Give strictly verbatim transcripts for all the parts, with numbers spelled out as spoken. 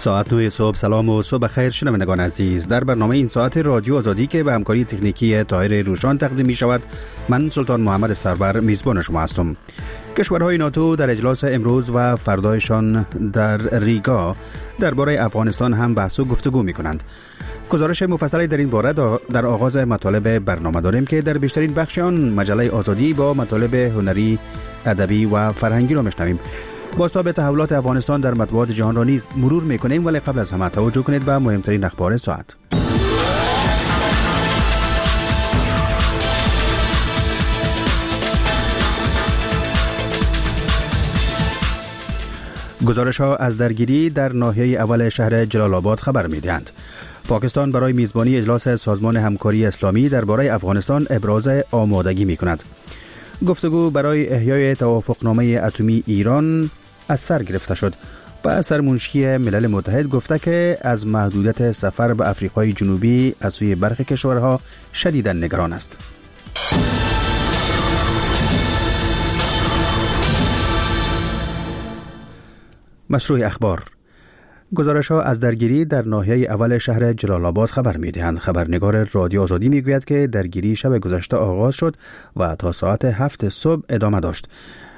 ساعت نه صبح. سلام و صبح خیر شنوندگان عزیز. در برنامه این ساعت رادیو آزادی که به همکاری تکنیکی طاهر روشان تقدیم می شود، من سلطان محمد سرور میزبان شما هستم. کشورهای ناتو در اجلاس امروز و فردایشان در ریگا درباره افغانستان هم بحث و گفتگو می کنند. گزارش مفصلی در این باره در آغاز مطالب برنامه داریم که در بیشترین بخش آن مجله آزادی با مطالب هنری، ادبی و فرهنگی را میشنویم. بازتاب تحولات افغانستان در مطبوعات جهان را نیز مرور میکنیم، ولی قبل از همه توجه کنید به مهمترین اخبار ساعت. گزارش ها از درگیری در ناحیه اول شهر جلال آباد خبر میدهند. پاکستان برای میزبانی اجلاس سازمان همکاری اسلامی درباره افغانستان ابراز آمادگی میکند. گفتگو برای احیای توافقنامه اتمی ایران از سر گرفته شد. با سرمنشی ملل متحد گفته که از محدودیت سفر به آفریقای جنوبی از سوی برخی کشورها شدیداً نگران است. مشروع اخبار. گزارش ها از درگیری در ناحیه اول شهر جلال آباد خبر می دهند. خبرنگار رادیو آزادی می گوید که درگیری شب گذشته آغاز شد و تا ساعت هفت صبح ادامه داشت.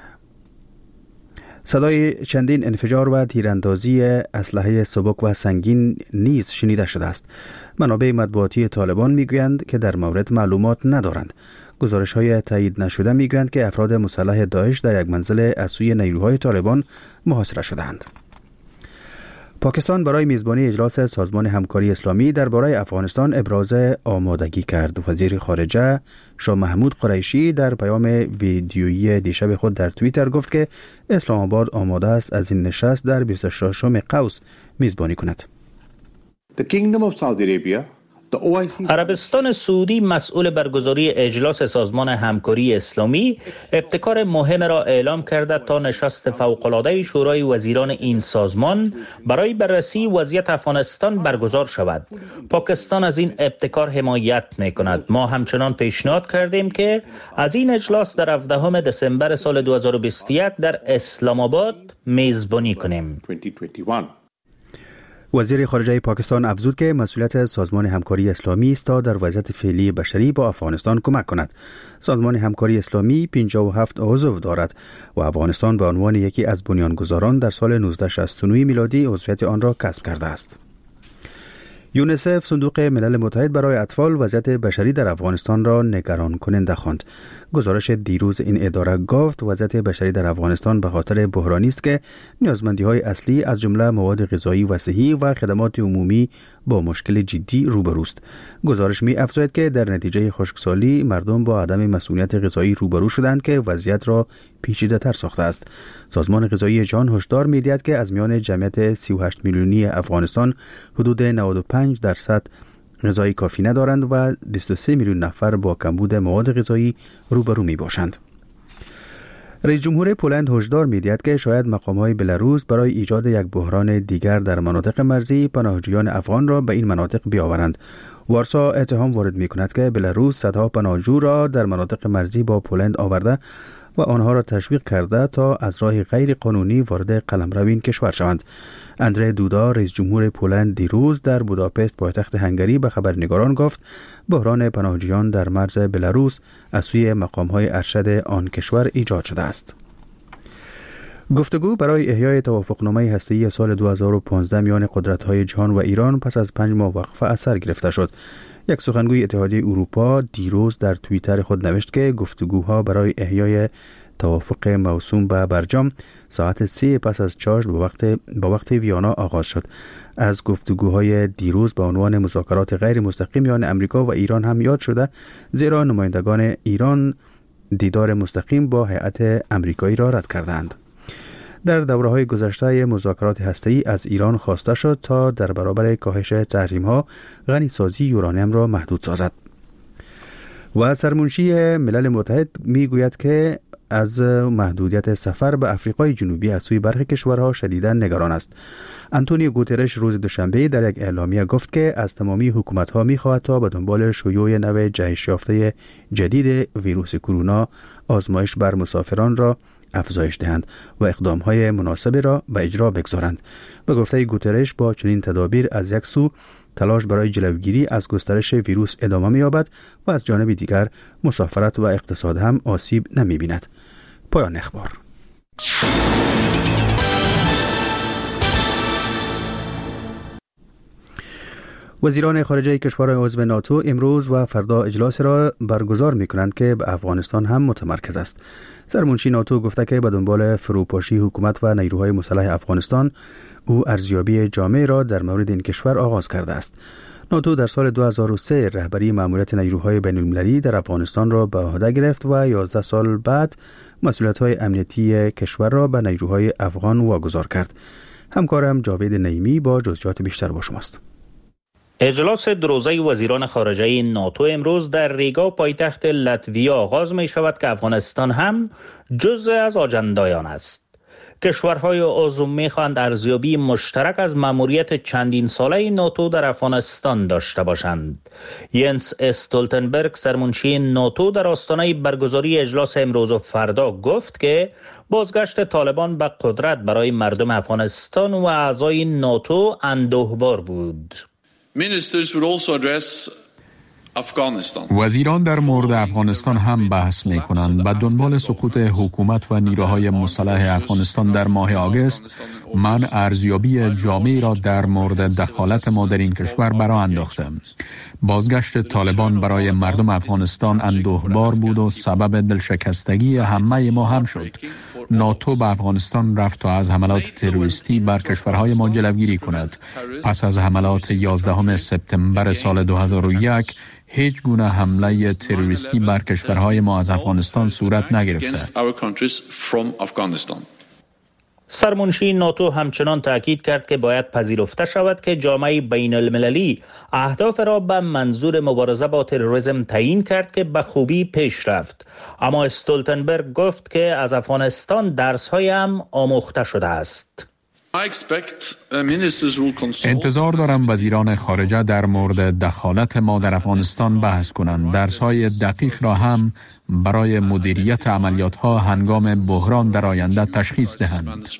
صدای چندین انفجار و تیراندازی اسلحه سبک و سنگین نیز شنیده شده است. منابع مطبوعاتی طالبان می گویند که در مورد معلومات ندارند. گزارش های تایید نشده می گویند که افراد مسلح داعش در یک منزل از سوی نیروهای طالبان محاصره شدند. پاکستان برای میزبانی اجلاس سازمان همکاری اسلامی درباره افغانستان ابراز آمادگی کرد. وزیر خارجه شاه محمود قریشی در پیام ویدیویی دیشب خود در توییتر گفت که اسلام آباد آماده است از این نشست در بیست و ششم قوس میزبانی کند. The Kingdom of Saudi Arabia عربستان سعودی مسئول برگزاری اجلاس سازمان همکاری اسلامی ابتکار مهم را اعلام کرده تا نشست فوق‌العاده شورای وزیران این سازمان برای بررسی وضعیت افغانستان برگزار شود. پاکستان از این ابتکار حمایت می‌کند. ما همچنان پیشنهاد کردیم که از این اجلاس در هفدهم دسامبر سال دو هزار و بیست و یک در اسلام آباد میزبانی کنیم. وزیر خارجه پاکستان افزود که مسئولیت سازمان همکاری اسلامی است تا در وضعیت فعلی بشری با افغانستان کمک کند. سازمان همکاری اسلامی پنجاه و هفت عضو دارد و افغانستان به عنوان یکی از بنیانگذاران در سال نوزده شصت و نه میلادی عضویت آن را کسب کرده است. یونیسف صندوق ملل متحد برای اطفال وضعیت بشری در افغانستان را نگران کننده خواند. گزارش دیروز این اداره گفت وضعیت بشری در افغانستان به خاطر بحرانی است که نیازمندی‌های اصلی از جمله مواد غذایی و صحی و خدمات عمومی با مشکل جدی روبروست. گزارش می افزاید که در نتیجه خشکسالی مردم با عدم مسئولیت غذایی روبرو شدند که وضعیت را پیچیده‌تر ساخته است. سازمان غذایی جهان هشدار می‌دهد که از میان جمعیت سی و هشت میلیونی افغانستان حدود نود و پنج درصد غذای کافی ندارند و بیست و سه میلیون نفر با کمبود مواد غذایی روبرو می باشند. رئیس جمهور پولند هشدار می‌دهد که شاید مقام‌های بلاروس برای ایجاد یک بحران دیگر در مناطق مرزی پناهجویان افغان را به این مناطق بیاورند. وارسا اتهام وارد می‌کند که بلاروس صدها پناهجو را در مناطق مرزی با پولند آورده و آنها را تشویق کرده تا از راه غیر قانونی وارد قلمرو این کشور شوند. اندری دودا رئیس جمهور پولند دیروز در بوداپست پایتخت هنگری به خبرنگاران گفت بحران پناهجویان در مرز بلاروس از سوی مقام‌های ارشد آن کشور ایجاد شده است. گفتگو برای احیای توافقنامه هسته‌ای سال دو هزار و پانزده میان قدرت‌های جهان و ایران پس از پنج ماه وقفه از سر گرفته شد. یک سخنگوی اتحادیه اروپا دیروز در توییتر خود نوشت که گفتگوها برای احیای توافق موسوم به برجام ساعت سه پس از چاشت با وقت با وقت ویانا آغاز شد. از گفتگوهای دیروز به عنوان مذاکرات غیر مستقیم میان امریکا و ایران هم یاد شده، زیرا نمایندگان ایران دیدار مستقیم با هیئت امریکایی را رد کردند. در دوره‌های گذشته مذاکرات هسته‌ای از ایران خواسته شد تا در برابر کاهش تحریم‌ها غنیسازی یورانیم را محدود سازد. و سرمنشی ملل متحد میگوید که از محدودیت سفر به آفریقای جنوبی از سوی برخی کشورها شدیداً نگران است. آنتونیو گوترش روز دوشنبه در یک اعلامیه گفت که از تمامی حکومت‌ها می‌خواهد تا به دنبال شیوع نوع جهش یافته جدید ویروس کرونا آزمایش بر مسافران را افزایش دهند و اقدامهای مناسبی را به اجرا بگذارند. به گفته گوترش با چنین تدابیر از یک سو تلاش برای جلوگیری از گسترش ویروس ادامه می‌یابد و از جانب دیگر مسافرت و اقتصاد هم آسیب نمی‌بیند. پایان اخبار. وزیران خارجه کشورهای عضو ناتو امروز و فردا اجلاس را برگزار می‌کنند که به افغانستان هم متمرکز است. سرمنشی ناتو گفته که به دنبال فروپاشی حکومت و نیروهای مسلح افغانستان او ارزیابی جامع را در مورد این کشور آغاز کرده است. ناتو در سال دو هزار و سه رهبری ماموریت نیروهای بین‌المللی در افغانستان را به عهده گرفت و یازده سال بعد مسئولیت‌های امنیتی کشور را به نیروهای افغان واگذار کرد. همکارم جاوید نعیمی با جزئیات بیشتر با شماست. اجلاس دروزه وزیران خارجه ناتو امروز در ریگا پایتخت لتویا آغاز می شود که افغانستان هم جزء از آجندایان است. کشورهای عضو می خواهند ارزیابی مشترک از ماموریت چندین ساله ناتو در افغانستان داشته باشند. ینس استولتنبرگ سرمنشی ناتو در آستانه برگزاری اجلاس امروز و فردا گفت که بازگشت طالبان به قدرت برای مردم افغانستان و اعضای ناتو اندوهبار بود. وزیران در مورد افغانستان هم بحث می کنند. به دنبال سقوط حکومت و نیروهای مسلح افغانستان در ماه آگوست، من ارزیابی جامعی را در مورد دخالت ما در این کشور برآ انداختم. بازگشت طالبان برای مردم افغانستان اندوهبار بود و سبب دلشکستگی همه ما هم شد. ناتو به افغانستان رفت تا از حملات تروریستی بر کشورهای ما جلوگیری کند. پس از حملات یازدهم سپتامبر سال دو هزار و یک هیچ گونه حمله تروریستی بر کشورهای ما از افغانستان صورت نگرفته. سرمنشی ناتو همچنان تاکید کرد که باید پذیرفته شود که جامعه بین المللی اهداف را به منظور مبارزه با تروریسم تعیین کرد که به خوبی پیش رفت. اما استولتنبرگ گفت که از افغانستان درس‌های هم آموخته شده است. انتظار دارم وزیران خارجه در مورد دخالت ما در افغانستان بحث کنند. درس‌های دقیق را هم برای مدیریت عملیات‌ها هنگام بحران در آینده تشخیص دهند.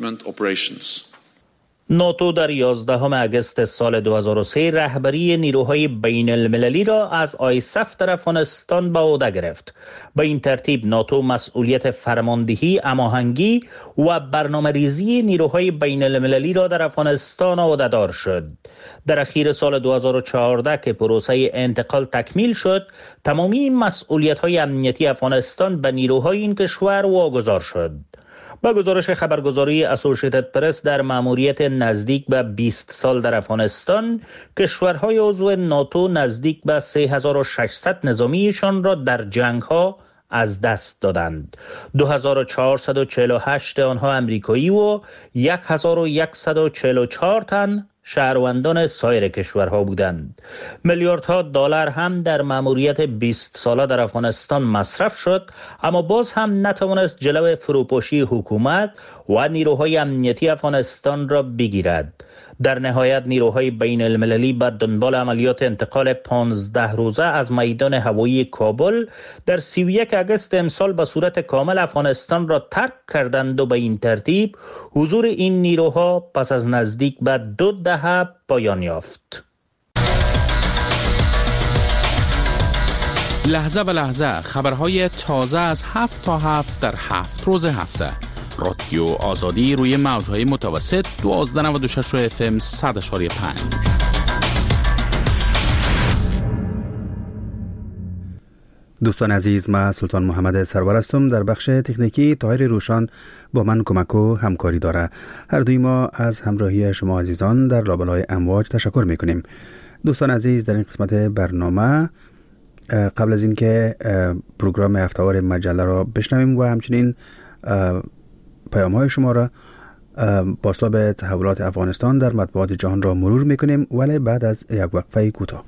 ناتو در یازدهم اگست سال دو هزار و سه رهبری نیروهای بین المللی را از آیسف در افغانستان به عهده گرفت. به این ترتیب ناتو مسئولیت فرماندهی، هماهنگی و برنامه ریزی نیروهای بین المللی را در افغانستان عهده‌دار شد. در اخیر سال دو هزار و چهارده که پروسه انتقال تکمیل شد، تمامی مسئولیت‌های امنیتی افغانستان به نیروهای این کشور واگذار شد. با گزارش خبرگزاری اسوسییتد پرس در ماموریت نزدیک به بیست سال در افغانستان، کشورهای عضو ناتو نزدیک به سه هزار و ششصد نظامیشان را در جنگ‌ها از دست دادند. دو هزار و چهارصد و چهل و هشت آنها امریکایی و هزار و صد و چهل و چهار تن شهروندان سایر کشورها بودند. میلیاردها دلار هم در ماموریت بیست ساله در افغانستان مصرف شد، اما باز هم نتوانست جلو فروپاشی حکومت و نیروهای امنیتی افغانستان را بگیرد. در نهایت نیروهای بین المللی به دنبال عملیات انتقال پانزده روزه از میدان هوایی کابل در سی و یک اگست امسال به صورت کامل افغانستان را ترک کردند و به این ترتیب حضور این نیروها پس از نزدیک به دو دهه پایان یافت. لحظه به لحظه خبرهای تازه از هفت تا هفت در هفت روز هفته. رادیو آزادی روی موجهای متوسط دوازده نود و شش اف ام صد و پنج. دوستان عزیز، من سلطان محمد سرور هستم. در بخش تکنیکی طاهر روشان با من کمک و همکاری داره. هر دوی ما از همراهی شما عزیزان در لابلای امواج تشکر میکنیم. دوستان عزیز، در این قسمت برنامه قبل از اینکه پروگرام هفته‌وار مجله را بشنویم و همچنین پیام های شما را باسباب تحولات افغانستان در مطبوعات جهان را مرور میکنیم، ولی بعد از یک وقفه کوتاه.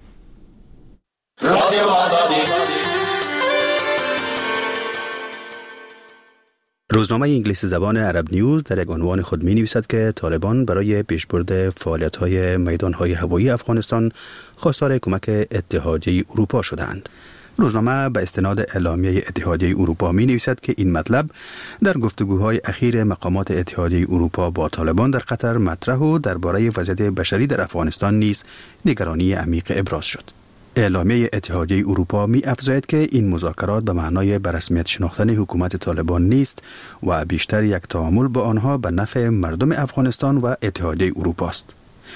روزنامه انگلیسی زبان عرب نیوز در یک عنوان خود می نویسد که طالبان برای پیشبرد فعالیت های میدان های هوایی افغانستان خواستار کمک اتحادیه اروپا شدند. روزنامه به استناد اعلامیه اتحادیه اروپا می نویسد که این مطلب در گفتگوهای اخیر مقامات اتحادیه اروپا با طالبان در قطر مطرح و درباره وضعیت بشری در افغانستان نیز نگرانی عمیق ابراز شد. اعلامیه اتحادیه اروپا می افزاید که این مذاکرات به معنای به رسمیت شناختن حکومت طالبان نیست و بیشتر یک تعامل با آنها به نفع مردم افغانستان و اتحادیه اروپا است.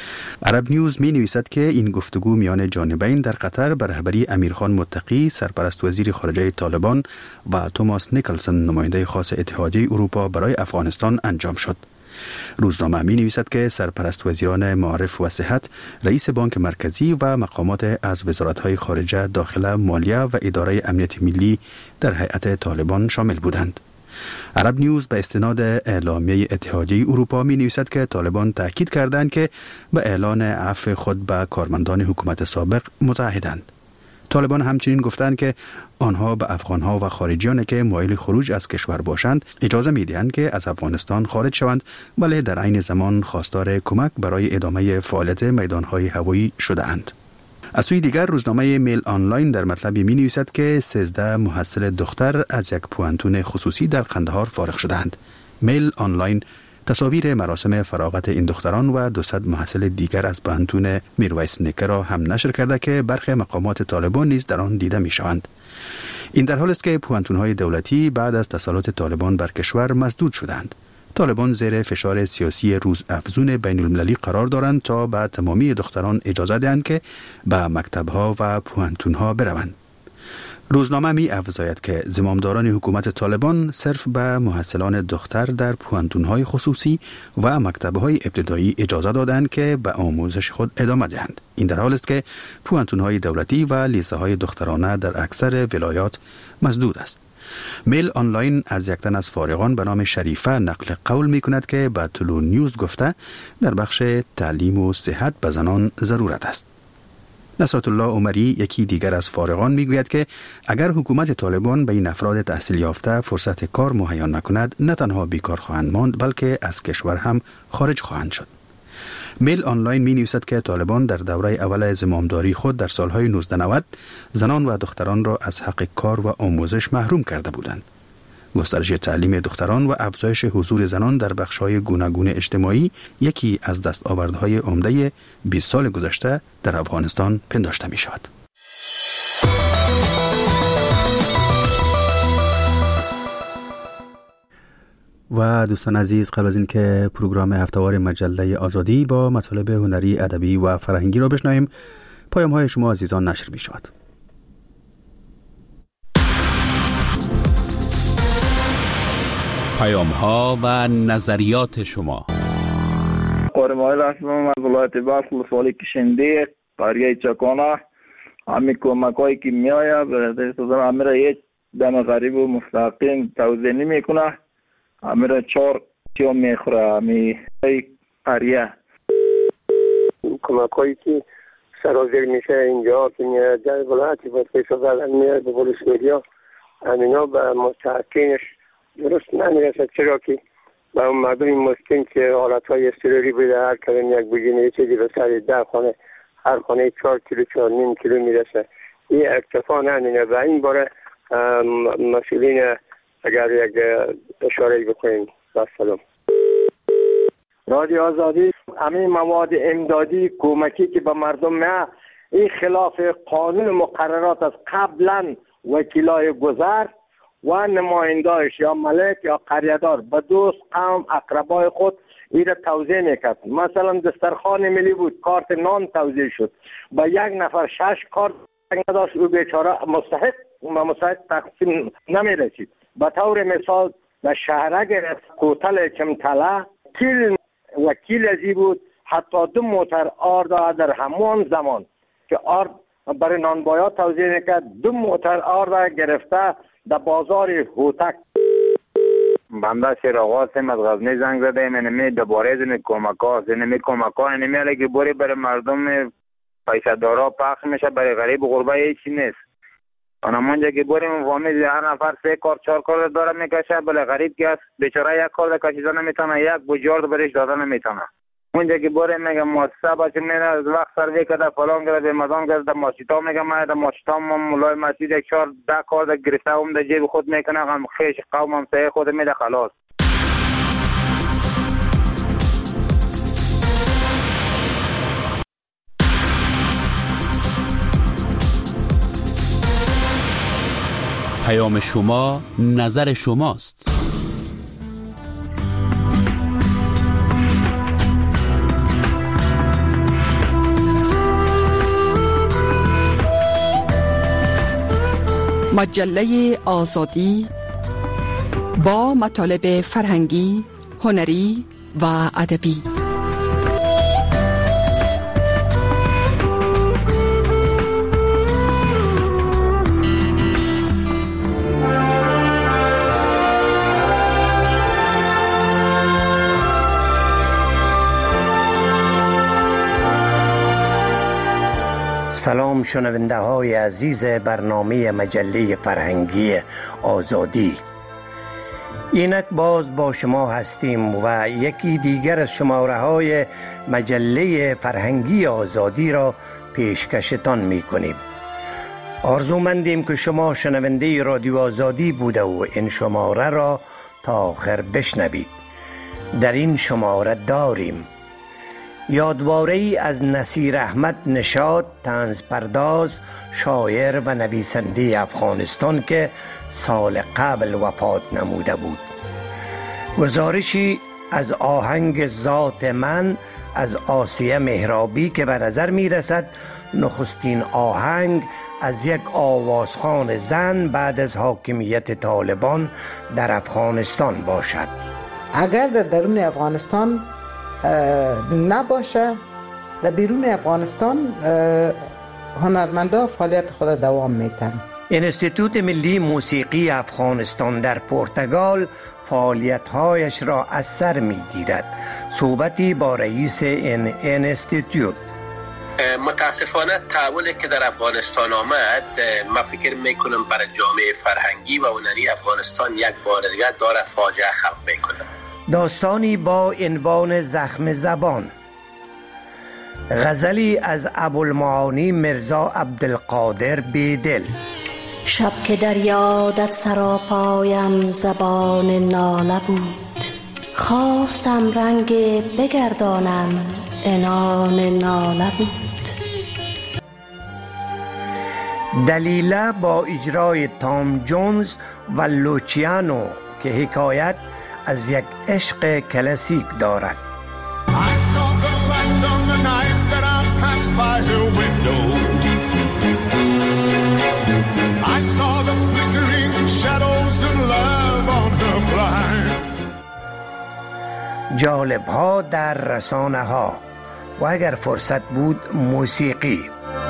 عرب نیوز می نویسد که این گفتگو میان جانبین در قطر به رهبری امیرخان متقی سرپرست وزیر خارجه طالبان و توماس نیکلسن نماینده خاص اتحادیه اروپا برای افغانستان انجام شد. روزنامه می نویسد که سرپرست وزیران معارف و صحت، رئیس بانک مرکزی و مقامات از وزارت‌های خارجه، داخله، مالیه و اداره امنیت ملی در هیئت طالبان شامل بودند. عرب نیوز به استناد اعلامیه اتحادیه اروپا می نویسد که طالبان تاکید کردند که به اعلان عفو خود به کارمندان حکومت سابق متعهدند. طالبان همچنین گفتند که آنها به افغانها و خارجیان که مایل خروج از کشور باشند اجازه می دهند که از افغانستان خارج شوند، ولی در عین زمان خواستار کمک برای ادامه فعالیت میدانهای هوایی شده اند. از سوی دیگر روزنامه میل آنلاین در مطلبی می نویسد که سیزده محصل دختر از یک پوانتون خصوصی در قندهار فارغ شدند. میل آنلاین تصاویر مراسم فراغت این دختران و دوصد محصل دیگر از پوانتون میرویس نیکه را هم نشر کرده که برخی مقامات طالبان نیز در آن دیده می شوند. این در حال است که پوانتون‌های دولتی بعد از تسلط طالبان بر کشور مسدود شدند. طالبان زیر فشار سیاسی روز افزون بین المللی قرار دارند تا به تمامی دختران اجازه دهند که به مکتب‌ها و پوانتون‌ها بروند. روزنامه می افزاید که زمامداران حکومت طالبان صرف به محصلان دختر در پوانتون‌های خصوصی و مکتب‌های ابتدایی اجازه دادند که به آموزش خود ادامه دهند. این در حال است که پوانتون‌های دولتی و لیسه‌های دخترانه در اکثر ولایات مسدود است. میل آنلاین از یک تن از فارغان به نام شریفه نقل قول می کند که به طلوع نیوز گفته در بخش تعلیم و صحت به زنان ضرورت است. نصرت الله عمری یکی دیگر از فارغان می گوید که اگر حکومت طالبان به این افراد تحصیل یافته فرصت کار مهیا نکند نه تنها بیکار خواهند ماند بلکه از کشور هم خارج خواهند شد. میل آنلاین می نویسد که طالبان در دوره اول زمامداری خود در سالهای نوزده نود زنان و دختران را از حق کار و آموزش محروم کرده بودند. گسترش تعلیم دختران و افزایش حضور زنان در بخش‌های گوناگون اجتماعی یکی از دستاوردهای عمده بیست سال گذشته در افغانستان پنداشته می شود. و دوستان عزیز، قبل از این که پروگرام هفتهوار مجله آزادی با مطالب هنری، ادبی و فرهنگی را بشنویم، پیام های شما عزیزان نشر می شود. پیام ها و نظریات شما. قرمای رسمم از ولایت بلخ سوالی کشنده قریه چکانه همین کمک هایی که می آید همین را یک دم غریب و مستقیم توضیح نمی کنه، همین را چار چیا می خوره همین قریه کمک هایی که سرازیر میشه اینجا که میاد در ولایتی باید پیسا زدن میاد به پلیس میدیا همینا به مستحقینش درست نمیرسد، چرا که به اون مردم مسکین که حالتهای اضطراری بوده هر کلم یک بگینه یه چیزی به سر ده خانه هر خانه چهار کیلو چهار نیم کیلو میرسه. این اکتفا نمینه و این باره مسئولین اگر یک اشاره بکنیم. سلام رادیو آزادی. همین مواد امدادی کمکی که به مردم نه این خلاف قانون مقررات از قبلا وکیلای گذر و نمایندهش یا ملک یا قریه‌دار به دوست قوم اقربای خود این را توزیع میکرد. مثلا دسترخوان ملی بود، کارت نان توزیع شد، با یک نفر شش کارت نداشت، او بیچاره مستحق و مستحق تقسیم نمیرسید. به طور مثال به شهرک کوتل چمتله کیل وکیل ازی بود، حتی دو موتر آرد در همان زمان که آرد برای نانبایا توزیع میکرد دو موتر آرد گرفته در بازار هوتک. بنده شیراغاسم از غزنی زنگ زده ایم اینمی دوباره زنی کمک ها زنمی کمک ها اینمی علی که بوری برای مردم پیسه دارا پخش میشه، برای غریب غربه هیچی نیست. آنمانجا که بوری مفاهمی هر نفر سه کار چهار کار داره میکشه، برای غریب که هست بیچاره یک کار کشیده نمیتونه، یک بجارد برش داده نمیتونه. اونجا که باره میگم مؤسسه باشه میره از وقت سروی کرده فلان کرده مدان کرده ماشیتا میگم من در ماشیتا ما مولای مسجد یک چهار ده کار در گرفته هم در جیب خود میکنه هم خیش قوم هم سعی خود میده خلاص. پیام شما نظر شماست. مجله آزادی با مطالب فرهنگی، هنری و ادبی. سلام شنونده های عزیز برنامه مجله فرهنگی آزادی. اینک باز با شما هستیم و یکی دیگر از شماره های مجله فرهنگی آزادی را پیشکشتان می کنیم. آرزومندیم که شما شنونده رادیو آزادی بوده و این شماره را تا آخر بشنوید. در این شماره داریم یادواره‌ای از نصیر احمد نشاط، طنز پرداز، شاعر و نویسنده افغانستان که سال قبل وفات نموده بود. گزارشی از آهنگ ذات من از آسیه مهرابی که به نظر می رسد نخستین آهنگ از یک آوازخوان زن بعد از حاکمیت طالبان در افغانستان باشد. اگر در درون افغانستان نباشه، در بیرون افغانستان هنرمندا فعالیت خود دوام میتن. انستیتوت ملی موسیقی افغانستان در پرتغال فعالیت‌هایش را از سر میگیرد. صحبتی با رئیس این انستیتوت: متاسفانه تحولی که در افغانستان آمد، من فکر میکنم برای جامعه فرهنگی و هنری افغانستان یک بار دیگر داره فاجعه خلق میکنه. داستانی با عنوان زخم زبان. غزلی از ابوالمعانی مرزا عبدالقادر بیدل. شب که در یادت سراپایم زبان ناله بود، خواستم رنگ بگردانم عنان ناله بود. دلیله با اجرای تام جونز و لوچیانو که حکایت از یک عشق کلاسیک دارد. جالب ها در رسانه ها و اگر فرصت بود موسیقی.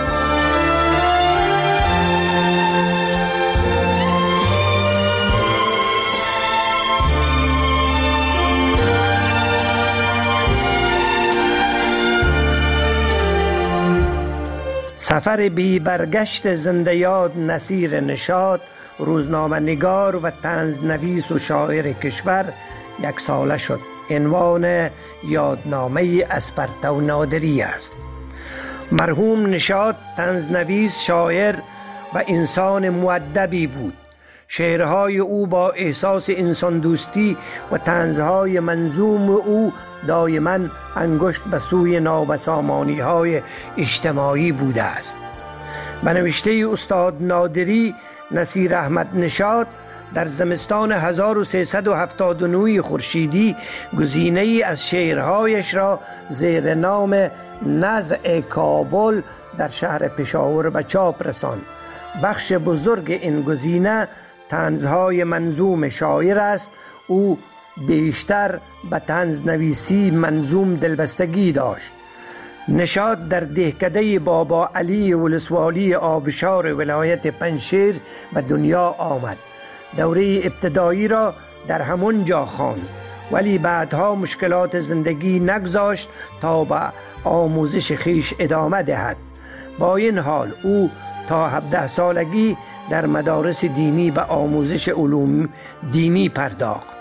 سفر بی برگشت زنده یاد نصیر نشاط، روزنامه نگار و طنز نویس و شاعر کشور، یک ساله شد. عنوان یادنامه اسپرتو نادری است. مرحوم نشاط طنز نویس، شاعر و انسان مؤدبی بود. شعرهای او با احساس انسان دوستی و طنزهای منظوم او دائما انگشت به سوی نابسامانی های اجتماعی بوده است. به نوشته استاد نادری، نصیر احمد نشاط در زمستان هزار و سیصد و هفتاد و نه خورشیدی گزینه‌ای از شعرهایش را زیر نام نزع کابل در شهر پشاور به چاپ رساند. بخش بزرگ این گزینه طنزهای منظوم شاعر است. او بیشتر به طنز نویسی منظوم دلبستگی داشت. نشاط در دهکده بابا علی ولسوالی آبشار ولایت پنجشیر به دنیا آمد. دوره ابتدایی را در همون جا خواند، ولی بعدها مشکلات زندگی نگذاشت تا به آموزش خیش ادامه دهد. با این حال او تا هفده سالگی در مدارس دینی به آموزش علوم دینی پرداخت.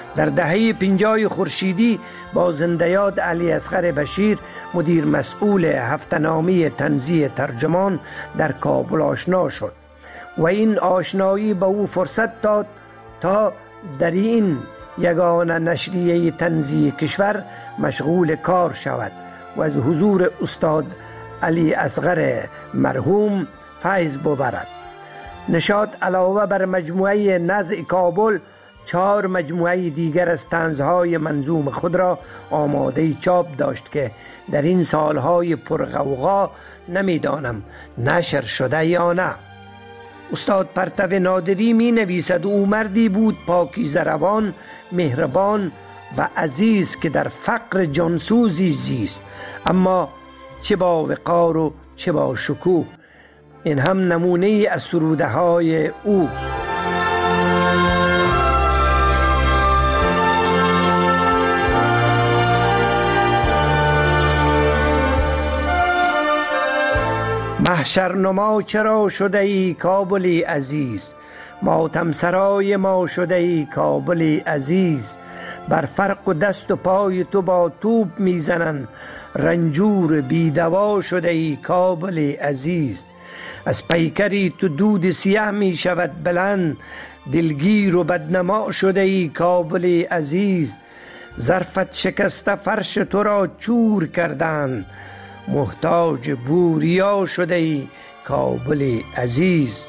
در دهه پنجاه خورشیدی با زنده‌یاد علی اصغر بشیر مدیر مسئول هفته‌نامه طنزی ترجمان در کابل آشنا شد و این آشنایی به او فرصت داد تا در این یگانه نشریه طنزی کشور مشغول کار شود و از حضور استاد علی اصغر مرحوم فیض ببرد. نشاط علاوه بر مجموعه نزع کابل چهار مجموعه دیگر از طنزهای منظوم خود را آماده چاپ داشت که در این سالهای پرغوغا نمیدانم نشر شده یا نه. استاد پرتو نادری می نویسد او مردی بود پاکیزه روان، مهربان و عزیز که در فقر جانسوزی زیست، اما چه با وقار و چه با شکوه. این هم نمونه از سروده های او. محشرنما چرا شده ای کابلی عزیز، ماتم سرای ما شده ای کابلی عزیز. بر فرق و دست و پای تو با توپ میزنن، رنجور بیدوا شده ای کابلی عزیز. از پیکری تو دود سیاه می شود بلند، دلگیر و بدنما شده ای کابلی عزیز. ظرفت شکسته فرش تو را چور کردن، محتاج بوریا شده ای کابلی عزیز.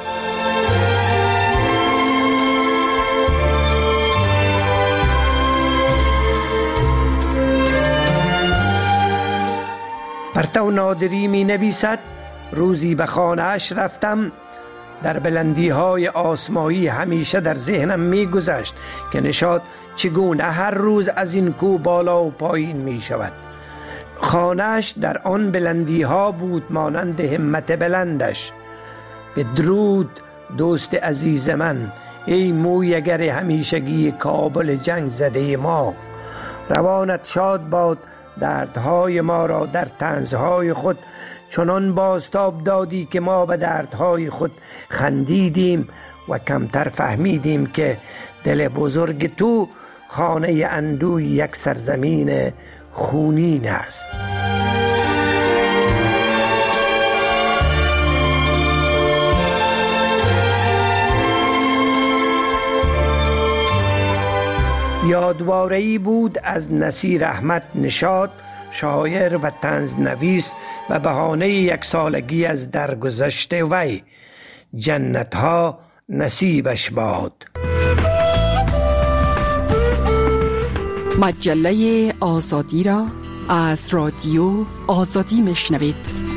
پرتو نادری می نویسد روزی به خانه اش رفتم، در بلندی های آسمایی همیشه در ذهنم می گذشت که نشاط چگونه هر روز از این کو بالا و پایین می شود. خانه‌اش در آن بلندی ها بود مانند همت بلندش. به درود دوست عزیز من، ای مویگر همیشگی کابل جنگ زده ما. روانت شاد باد، دردهای ما را در طنزهای خود چنان بازتاب دادی که ما به دردهای خود خندیدیم و کمتر فهمیدیم که دل بزرگ تو خانه اندوه یک سرزمین خونین است. یادواره‌ای بود از نصیر احمد نشاط، شاعر و طنزنویس، و بهانه یک سالگی از درگذشت وی. جنتها نصیبش باد. مجله آزادی را از رادیو آزادی میشنوید.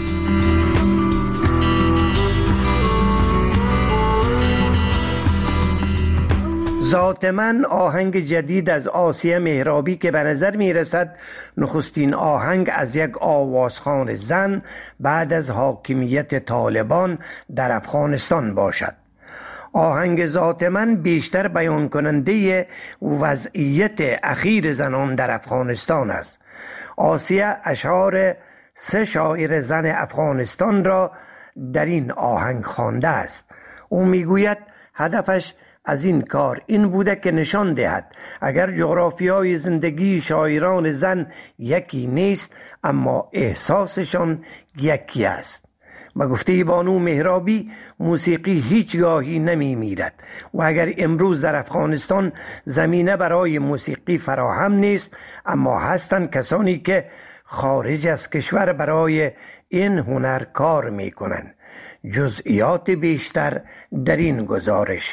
ذات من آهنگ جدید از آسیه مهرابی که به نظر می رسد نخستین آهنگ از یک آوازخوان زن بعد از حاکمیت طالبان در افغانستان باشد. آهنگ ذات من بیشتر بیان کننده وضعیت اخیر زنان در افغانستان است. آسیه اشعار سه شاعر زن افغانستان را در این آهنگ خوانده است. او میگوید هدفش از این کار این بوده که نشان دهد اگر جغرافیای زندگی شاعران زن یکی نیست، اما احساسشان یکی است. به گفته بانو مهرابی موسیقی هیچگاهی نمی میرد و اگر امروز در افغانستان زمینه برای موسیقی فراهم نیست، اما هستند کسانی که خارج از کشور برای این هنر کار می کنند. جزئیات بیشتر در این گزارش.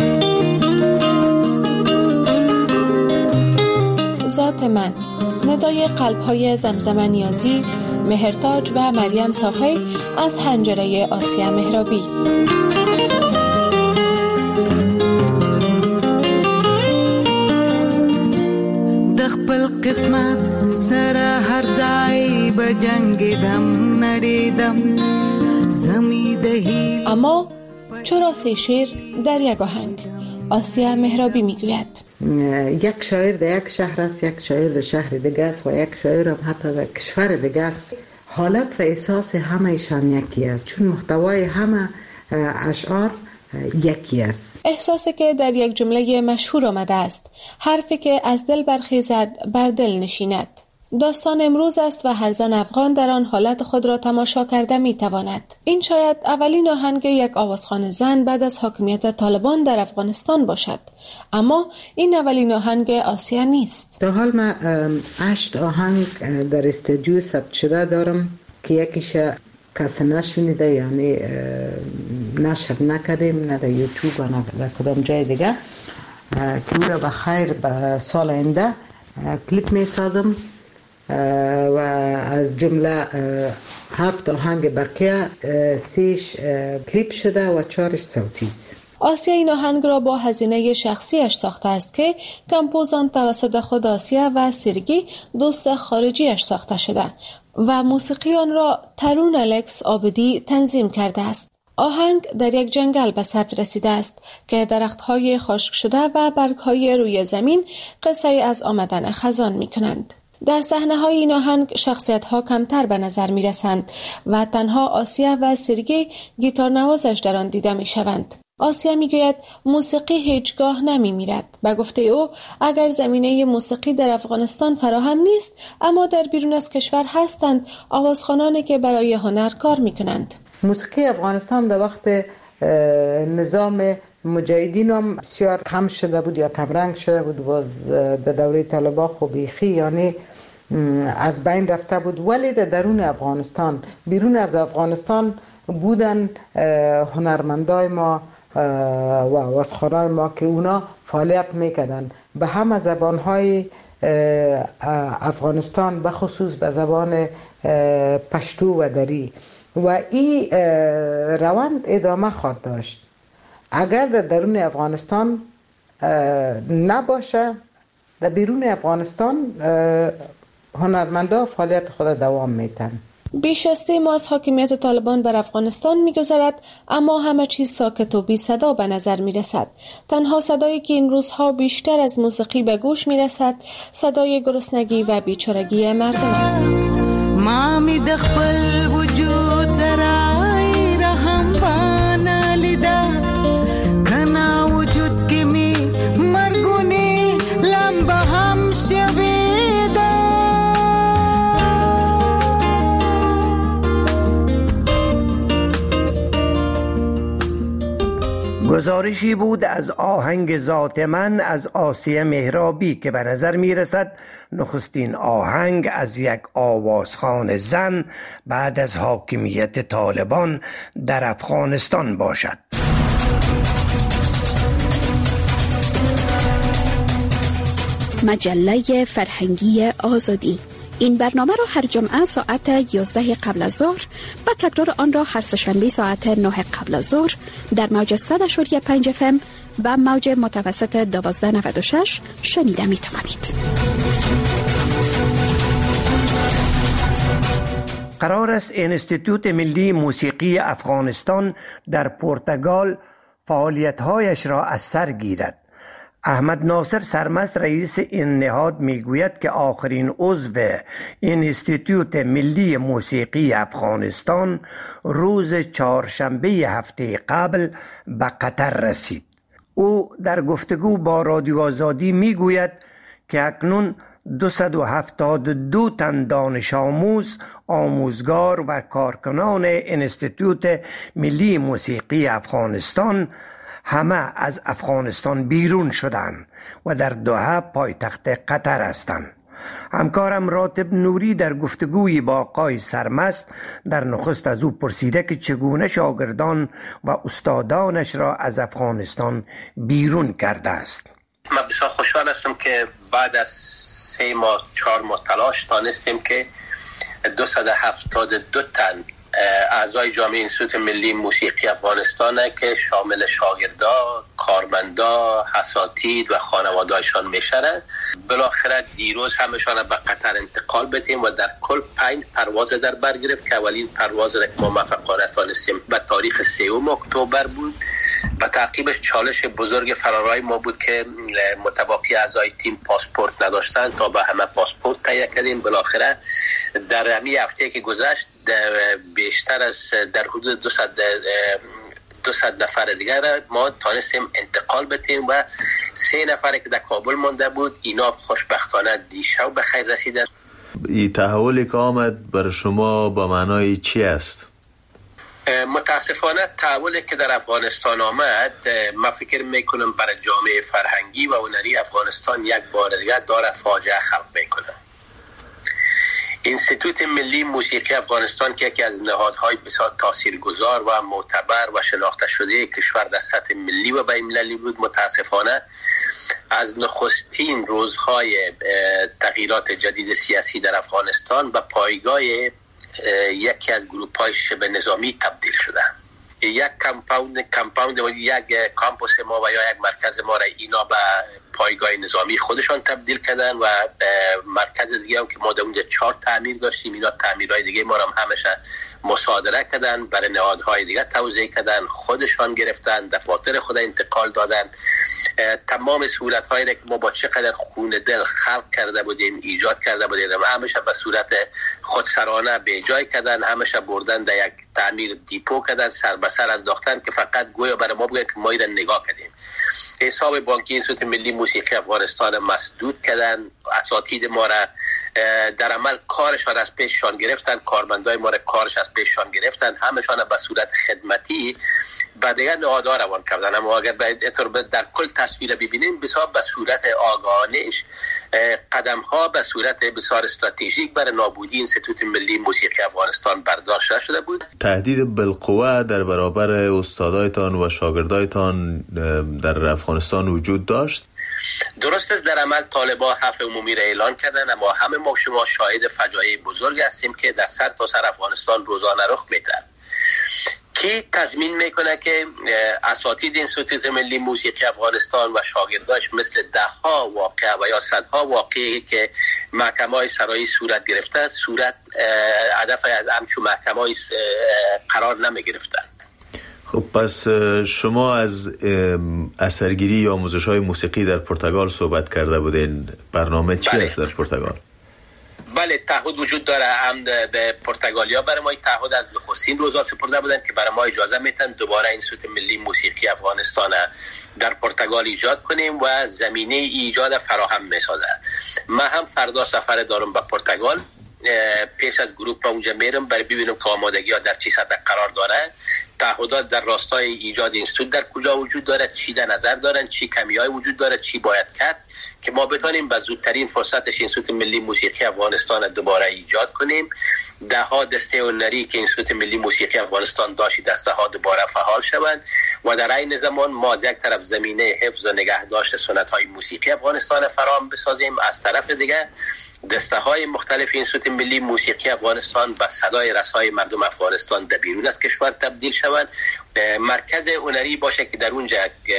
ذات من، ندای قلب‌های زمزم نیازی، مهرتاج و مریم صافی از حنجره آسیه مهرابی. دخپل قسمت سره هر ځای به جنگیدم نړیدم زمی دهی. اما چرا سه شعر در یک آهنگ؟ آسیه مهرابی میگوید یک شاعر در یک شهر است، یک شاعر در شهر دیگه است و یک شاعر هم حتی در کشور دیگه است. حالت و احساس همه‌شان یکی است، چون محتوای همه اشعار یکی است. احساسی که در یک جمله مشهور آمده است: حرفی که از دل برخیزد بر دل نشیند. داستان امروز است و هر زن افغان در آن حالت خود را تماشا کرده می تواند. این شاید اولین آهنگ یک آوازخوان زن بعد از حاکمیت طالبان در افغانستان باشد، اما این اولین آهنگ آسیا نیست. تا حال من هشت آهنگ در استودیو ثبت شده دارم که یکیش کسی نشنیده، یعنی نشر نکردیم، نه در یوتیوب و نه در کدام جای دیگه، که او را به خیر به سال آینده کلیپ می سازم و از جمله هفت آهنگ بقیه سیش کلیپ شده و چارش صوتی است. آسیا این آهنگ را با هزینه شخصیش ساخته است که کمپوزان توسط خود آسیا و سرگی دوست خارجیش ساخته شده و موسیقی آن را ترون الکس عابدی تنظیم کرده است. آهنگ در یک جنگل به ثبت رسیده است که درخت‌های خشک شده و برگ‌های روی زمین قصه از آمدن خزان می‌کنند. در صحنه‌های این آهنگ شخصیت‌ها کمتر به نظر می‌رسند و تنها آسیا و سرگی گیتار نوازش در آن دیده می‌شوند. آسیا میگوید موسیقی هیچگاه نمیمیرد. به گفته او اگر زمینه موسیقی در افغانستان فراهم نیست، اما در بیرون از کشور هستند آوازخوانانی که برای هنر کار میکنند. موسیقی افغانستان در وقت نظام مجاهدین هم بسیار کم شده بود یا کم رنگ شده بود، باز در دوره طالبان خوبیخی یعنی از بین رفته بود، ولی در درون افغانستان، بیرون از افغانستان بودن هنرمندای ما و آوازخوانای ما که اونا فعالیت میکردن به همه زبانهای افغانستان، به خصوص به زبان پشتو و دری، و این روند ادامه خواهد داشت. اگر در درون افغانستان نباشه، در بیرون افغانستان هنرمندا فعالیت خود دوام میتن. بیش از سه ماه از حاکمیت طالبان بر افغانستان می‌گذرد، اما همه چیز ساکت و بی صدا به نظر می‌رسد. تنها صدایی که این روزها بیشتر از موسیقی به گوش می‌رسد، صدای گرسنگی و بیچارگی مردم است. ما می د خپل وجود زرای رحم بانه لیدا، کنا وجود کې می مرګونی لمبه هم شویدا. گزارشی بود از آهنگ ذات من از آسیه مهرابی که به نظر می رسد نخستین آهنگ از یک آوازخوان زن بعد از حاکمیت طالبان در افغانستان باشد. مجله فرهنگی آزادی. این برنامه را هر جمعه ساعت یازده قبل از ظهر و تکرار آن را هر سه‌شنبه ساعت نه قبل از ظهر در موج صد و پنج اف ام و موج متوسط دوازده نود و شش شنیده می توانید. قرار است انستیتوت ملی موسیقی افغانستان در پرتغال فعالیت‌هایش را از سر گیرد. احمد ناصر سرمست رئیس این نهاد میگوید که آخرین عضو انستیتوت ملی موسیقی افغانستان روز چهارشنبه هفته قبل به قطر رسید. او در گفتگو با رادیو آزادی میگوید که اکنون دویست و هفتاد و دو تن دانش آموز، آموزگار و کارکنان انستیتوت ملی موسیقی افغانستان همه از افغانستان بیرون شدند و در دوحه پایتخت قطر هستند. همکارم راتب نوری در گفتگوی با آقای سرمست در نخست از او پرسیده که چگونه شاگردان و استادانش را از افغانستان بیرون کرده است. من بسیار خوشحال هستم که بعد از سه ماه چهار ماه تلاش تانستیم که دویست و هفتاد و دو تن اعضای جامعه انستیتوت ملی موسیقی افغانستان که شامل شاگردا، کارمندا، اساتید و خانواده‌هایشان میشن، بالاخره دیروز همشان به قطر انتقال بدیم و در کل پنج پرواز در بر گرفت که اولین پرواز را که ما موفقانه تانستیم به تاریخ سوم اکتبر بود. و تعقیبش چالش بزرگ فرارای ما بود که متباقی اعضای تیم پاسپورت نداشتن تا به همه پاسپورت تهیه کردیم. بالاخره در همین هفته که گذشت بیشتر از در حدود دویست دویست نفر دیگر را ما تانستیم انتقال بدیم و سه نفر که در کابل مانده بود اینا خوشبختانه دیشب به خیر رسیدن. این تحولی که آمد بر شما با معنای چی است؟ متاسفانه تحولی که در افغانستان آمد، من فکر میکنم برای جامعه فرهنگی و هنری افغانستان یک بار دیگر داره فاجعه خلق میکنه. انستیتوت ملی موسیقی افغانستان که یکی از نهادهای بسیار تاثیرگذار و معتبر و شناخته شده کشور در سطح ملی و بین‌المللی بود، متاسفانه از نخستین روزهای تغییرات جدید سیاسی در افغانستان به پایگاه یکی از گروه‌های شبه نظامی تبدیل شده. یک کمپاوند کمپاوند و یک کامپوس ما و یا یک مرکز ما را اینا به پایگاه نظامی خودشان تبدیل کردن و مرکز دیگه هم که ما در اونجا چهار تعمیر داشتیم، اینا تعمیرهای دیگه ما را هم همیشه مصادره کردن، برای نهادهای دیگه توزیع کردن، خودشان گرفتن، دفاتر خود انتقال دادن. تمام صورت‌هایی که ما با چقدر خون دل خلق کرده بودیم، ایجاد کرده بودیم، همیشه به صورت خودسرانه به جای کردن، همیشه بردن در یک تعمیر دیپو کردن، سر به سر انداختن که فقط گویا برای ما بگن که ما اینا نگاه کردیم. حساب بانکی انستیتوت ملی موسیقی افغانستان مسدود کردن، اساتید ما را در عمل کارشان از پیششان گرفتن، کارمندای ما را کارش از پیششان گرفتن، همشان به صورت خدمتی به دیگر نهادها روان کردن. اما اگر در کل تصویر ببینیم بسیار به صورت آگاهانه‌اش قدم ها به صورت بسیار استراتژیک برای نابودی انستیتوت ملی موسیقی افغانستان برداشته شده بود. تهدید بالقوه در برابر استادایتان و شاگردایتان در افغانستان وجود داشت؟ درست است، در عمل طالبان حفظ عمومی را اعلان کردن، اما همه ما شما شاهد فجایع بزرگ هستیم که در سر تا سر افغانستان روزانه رخ میده. کی تضمین میکنه که اساتید انستیتوت ملی موسیقی افغانستان و شاگرداش مثل ده ها واقعه و یا صدها واقعی که محکمه های سرایی صورت گرفته صورت هدف از همچون محکمه های قرار نمی گرفتن؟ خب پس شما از اثرگیری یا آموزش های موسیقی در پرتغال صحبت کرده بودین، برنامه چی بله. است در پرتغال؟ بله، تعهد وجود داره. هم به پرتغالیا برای ما تعهد از نخستین روزا سپرده بودن که برای ما اجازه میتن دوباره انستیتوت ملی موسیقی افغانستان در پرتغال ایجاد کنیم و زمینه ایجاد فراهم میسازه. من هم فردا سفر دارم به پرتغال، پیش از گروپ اونجا میرم برای ببینم که آمادگی ها در چی سطح قرار داره، تعهدات در راستای ایجاد اینستیتوت در کجا وجود داره، چی در نظر دارن، چی کمی‌های وجود داره، چی باید کرد که ما بتونیم به زودترین فرصتش انستیتوت ملی موسیقی افغانستان دوباره ایجاد کنیم. ده ها دسته هنری که انستیتوت ملی موسیقی افغانستان داشت دسته ها دوباره فعال شوند و در عین زمان ما از یک طرف زمینه حفظ و نگهداشت سنت های موسیقی افغانستان فراهم بسازیم، از طرف دیگه دسته های مختلف انستیتوت ملی موسیقی افغانستان به صدای رسای مردم افغانستان در بیرون از کشور تبدیل شوند، مرکز هنری باشه که در اونجا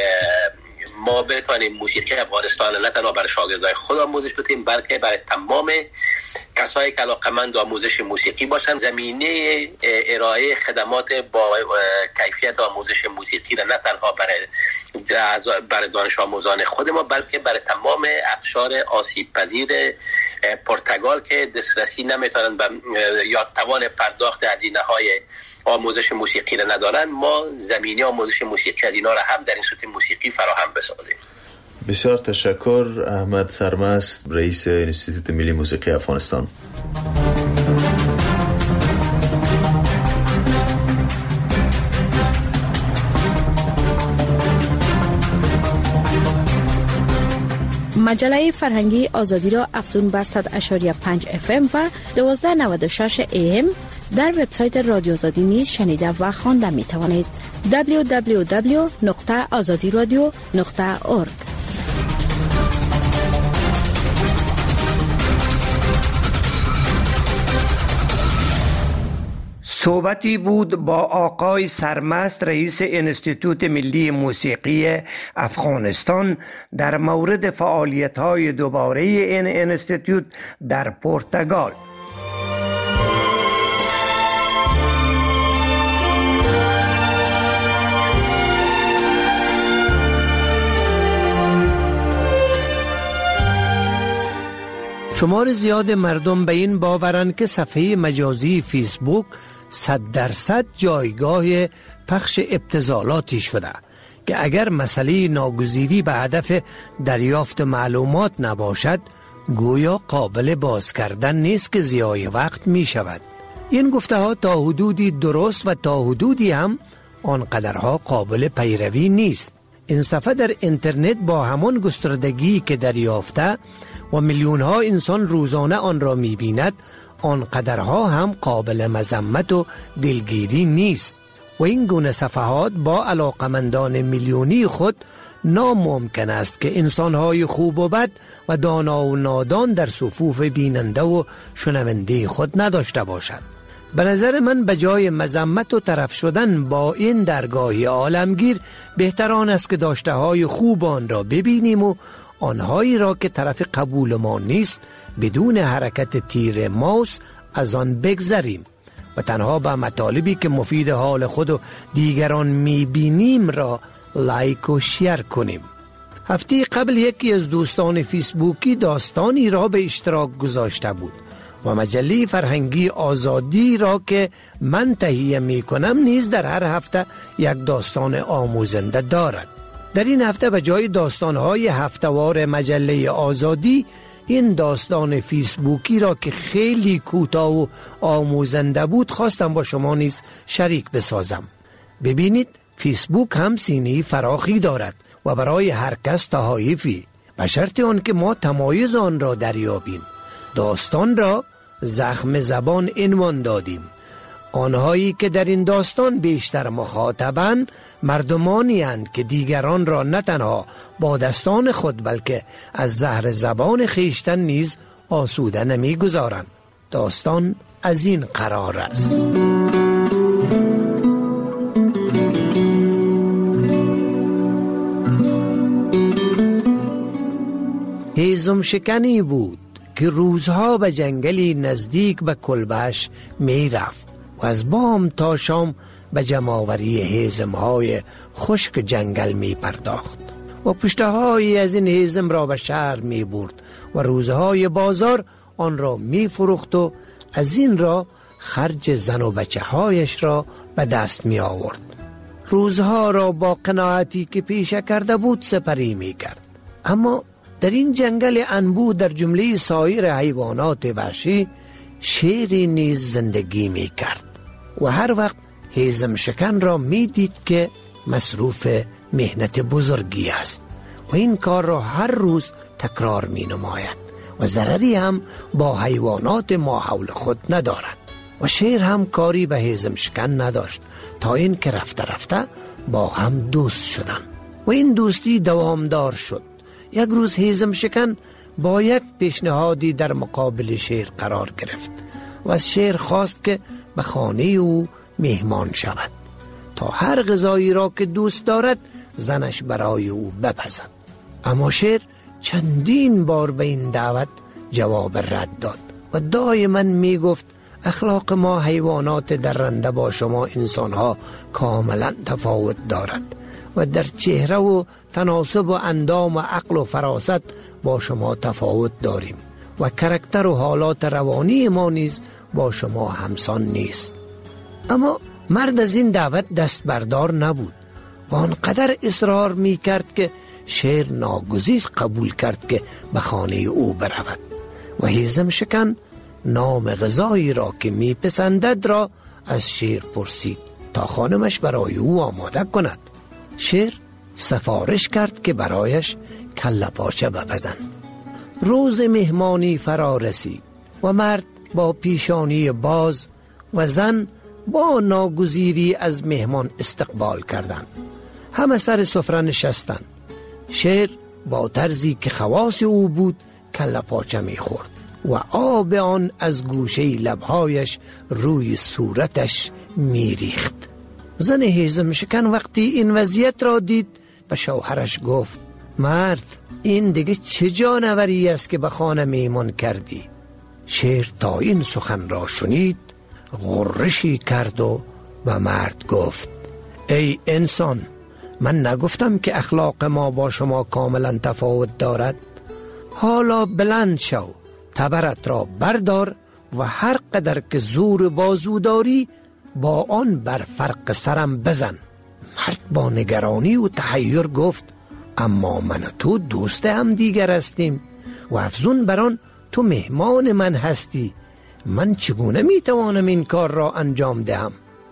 ما بتوانیم موسیقی افغانستان نه تنها برای شاگردای خود آموزش بدیم بلکه برای تمام کسایی که علاقه‌مند آموزش موسیقی باشن. زمینه ارائه خدمات با کیفیت آموزش موسیقی را نه تنها برای برای دانش آموزان خود ما بلکه برای تمام اقشار آسیب پذیر پرتغال که دسترسی نمیتونن یا توان پرداخت هزینه‌های آموزش موسیقی را ندارن، ما زمینه آموزش موسیقی از اینا را هم در انستیتوت موسیقی فراهم بسازیم. بسیار تشکر. احمد سرمست، رئیس انستیتوت ملی موسیقی افغانستان. مجله فرهنگی آزادی را افزون بر صد اشاری پنج اف ام و دوازده نود و شش ای ام در وبسایت رادیو آزادی نیز شنیده و خوانده می توانید. دبلیو دبلیو دبلیو نقطه آزادی رادیو نقطه اورگ. صحبتی بود با آقای سرمست، رئیس انستیتوت ملی موسیقی افغانستان، در مورد فعالیت‌های دوباره این انستیتوت در پرتغال. شمار زیاد مردم به این باورند که صفحه مجازی فیسبوک صد درصد جایگاه پخش ابتذالاتی شده که اگر مسئله ناگزیری به هدف دریافت معلومات نباشد گویا قابل باز کردن نیست که ضیاع وقت می شود. این گفته ها تا حدودی درست و تا حدودی هم آنقدرها قابل پیروی نیست. این صفحه در اینترنت با همان گستردگی که دریافته و میلیون ها انسان روزانه آن را می بیند آنقدرها هم قابل مذمت و دلگیری نیست و این گونه صفحات با علاقمندان میلیونی خود ناممکن است که انسانهای خوب و بد و دانا و نادان در صفوف بیننده و شنونده خود نداشته باشد. به نظر من به جای مذمت و طرف شدن با این درگاهی عالمگیر بهتران است که داشته های خوب آن را ببینیم و آنهایی را که طرف قبول ما نیست بدون حرکت تیر ماوس از آن بگذریم و تنها به مطالبی که مفید حال خود و دیگران میبینیم را لایک و شیر کنیم. هفته قبل یکی از دوستان فیسبوکی داستانی را به اشتراک گذاشته بود و مجله فرهنگی آزادی را که من تهیه می کنم نیز در هر هفته یک داستان آموزنده دارد. در این هفته به جای داستانهای هفتهوار مجله آزادی این داستان فیسبوکی را که خیلی کوتاه و آموزنده بود خواستم با شما نیز شریک بسازم. ببینید فیسبوک هم سینه فراخی دارد و برای هر کس تحایفی به شرط آن که ما تمایز آن را دریابیم. داستان را زخم زبان عنوان دادیم. آنهایی که در این داستان بیشتر مخاطبند مردمانی اند که دیگران را نه تنها با دستان خود بلکه از زهر زبان خیشتن نیز آسوده نمی گذارند. داستان از این قرار است: هیزم شکنی بود که روزها به جنگلی نزدیک به کلبه‌اش می رفت و از بام تا شام به جمع‌آوری هیزم‌های خشک جنگل می پرداخت و پشته‌هایی از این هیزم را به شهر می برد و روزهای بازار آن را می فروخت و از این را خرج زن و بچه هایش را به دست می آورد. روزها را با قناعتی که پیشه کرده بود سپری می کرد. اما در این جنگل انبوه در جمله سایر حیوانات وحشی شیری نیز زندگی می کرد و هر وقت هیزم شکن را می دید که مصروف مهنت بزرگی است و این کار را هر روز تکرار می نماید و ضرری هم با حیوانات ما حول خود ندارد و شیر هم کاری به هیزم شکن نداشت تا این که رفته رفته با هم دوست شدن و این دوستی دوامدار شد. یک روز هیزم شکن با یک پیشنهادی در مقابل شیر قرار گرفت و از شیر خواست که به خانه او مهمان شود تا هر غذایی را که دوست دارد زنش برای او بپزد. اما شیر چندین بار به این دعوت جواب رد داد و دائما می گفت اخلاق ما حیوانات درنده با شما انسانها کاملا تفاوت دارد و در چهره و تناسب و اندام و عقل و فراست با شما تفاوت داریم و کرکتر و حالات روانی ما نیز با شما همسان نیست. اما مرد از این دعوت دست بردار نبود و آنقدر اصرار می کرد که شیر ناگزیر قبول کرد که به خانه او برود و هیزم شکن نام غذایی را که می پسندد را از شیر پرسید تا خانمش برای او آماده کند. شیر سفارش کرد که برایش کله پاچه بپزند. روز مهمانی فرا رسید و مرد با پیشانی باز و زن با ناگزیری از مهمان استقبال کردند. همه سر سفره نشستند. شیر با طرزی که خواص او بود کله پاچه می خورد و آب آن از گوشه لبهایش روی صورتش می ریخت. زن هیزم شکن وقتی این وضعیت را دید به شوهرش گفت مرد این دیگه چه جانوری است که به خانه میمون کردی؟ شیر تا این سخن را شنید غرشی کرد و به مرد گفت ای انسان، من نگفتم که اخلاق ما با شما کاملا تفاوت دارد؟ حالا بلند شو، تبرت را بردار و هر قدر که زور بازو داری با آن بر فرق سرم بزن. مرد با نگرانی و تحیر گفت اما من و تو دوست هم دیگر هستیم و افزون بران تو مهمان من هستی. من چگونه میتوانم این کار را انجام دهم؟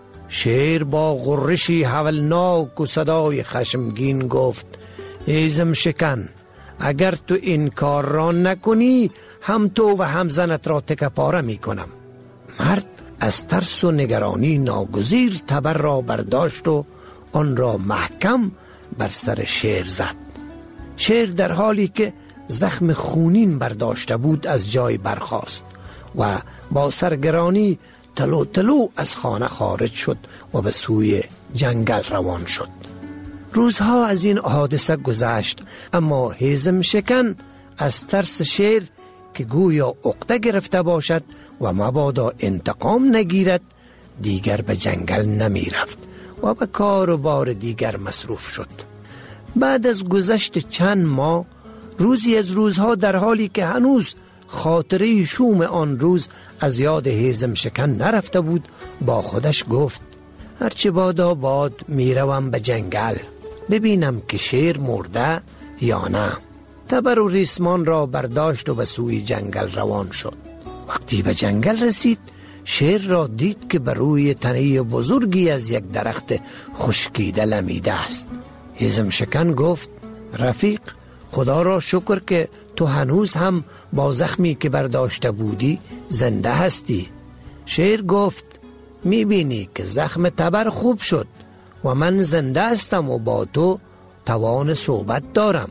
شیر با غرشی هولناک و صدای خشمگین گفت هیزم شکن، اگر تو این کار را نکنی هم تو و هم زنت را تکه پاره می کنم. مرد از ترس و نگرانی ناگزیر تبر را برداشت و آن را محکم بر سر شیر زد. شیر در حالی که زخم خونین برداشته بود از جای برخاست و با سرگرانی تلو تلو از خانه خارج شد و به سوی جنگل روان شد. روزها از این حادثه گذشت، اما هیزم شکن از ترس شیر که گویا عقده گرفته باشد و مبادا انتقام نگیرد دیگر به جنگل نمی رفت و به کار و بار دیگر مصروف شد. بعد از گذشت چند ماه، روزی از روزها در حالی که هنوز خاطره شوم آن روز از یاد هیزم شکن نرفته بود، با خودش گفت هرچه بادا باد میروم به جنگل ببینم که شیر مرده یا نه. تبر و ریسمان را برداشت و به سوی جنگل روان شد. وقتی به جنگل رسید، شیر را دید که بر روی تنه بزرگی از یک درخت خشکیده لمیده است. هیزم شکن گفت رفیق، خدا را شکر که تو هنوز هم با زخمی که برداشته بودی زنده هستی. شیر گفت میبینی که زخم تبر خوب شد و من زنده هستم و با تو توان صحبت دارم،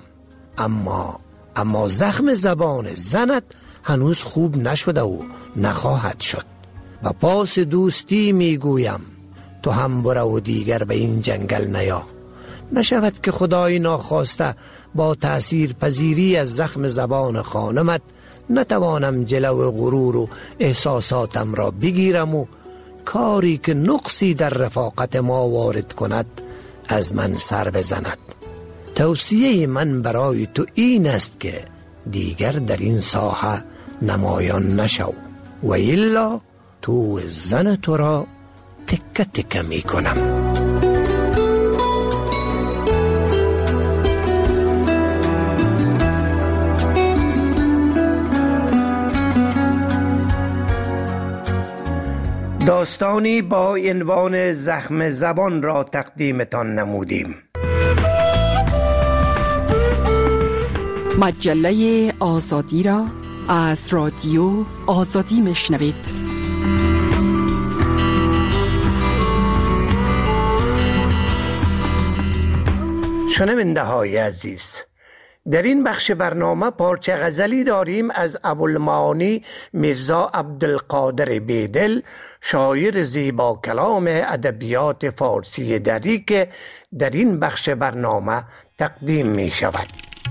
اما اما زخم زبان زنت هنوز خوب نشده و نخواهد شد. و پاس دوستی میگویم تو هم برو و دیگر به این جنگل نیا. نشود که خدای ناخواسته با تأثیر پذیری از زخم زبان خانمت نتوانم جلو غرور و احساساتم را بگیرم و کاری که نقصی در رفاقت ما وارد کند از من سر بزند. توصیه من برای تو این است که دیگر در این ساحه نمایان نشو و الا تو زن تو را تکه تکه می کنم. داستانی با عنوان زخم زبان را تقدیمتان نمودیم. مجله آزادی را از رادیو آزادی میشنوید. شنونده های عزیز، در این بخش برنامه پارچه غزلی داریم از ابوالمعانی میرزا عبدالقادر بیدل، شاعر زیبا کلام ادبیات فارسی دری که در این بخش برنامه تقدیم می شود.